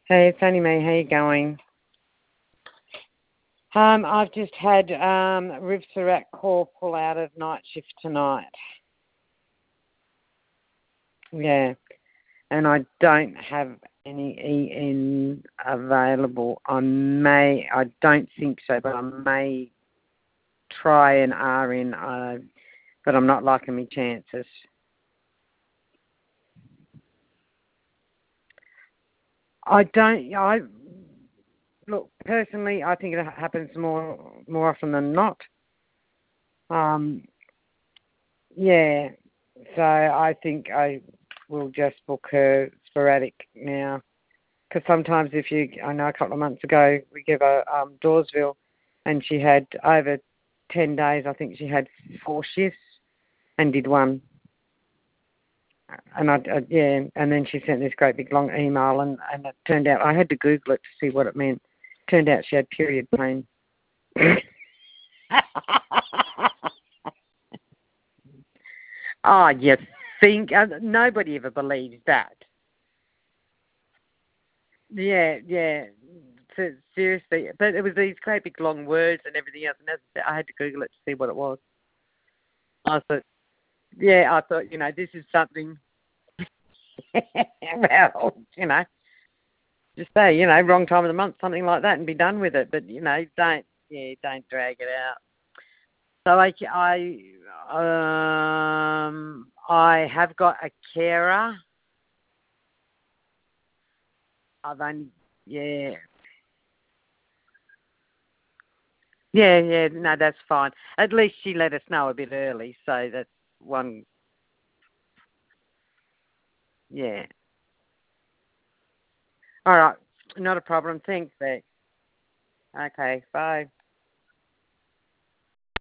Hey, it's only me. How you going? I've just had Riv Surat call pull out of night shift tonight. Yeah, and I don't have any EN available. I don't think so, but I may try an RN, but I'm not liking my chances. Look, personally, I think it happens more often than not. Yeah, so I think I will just book her sporadic now. Because sometimes I know a couple of months ago, we gave her Dawesville, and she had over 10 days, I think she had 4 shifts and did one. And and then she sent this great big long email, and it turned out, I had to Google it to see what it meant. Turned out she had period pain. Oh, you think? Nobody ever believes that. Yeah. Seriously. But it was these great big long words and everything else, and as I said, I had to Google it to see what it was. I thought, this is something, well, just say, wrong time of the month, something like that, and be done with it. But, don't drag it out. So I have got a carer. I've only, yeah. Yeah, no, that's fine. At least she let us know a bit early, so that's one, yeah. All right, not a problem. Thanks, Beck. Okay, bye.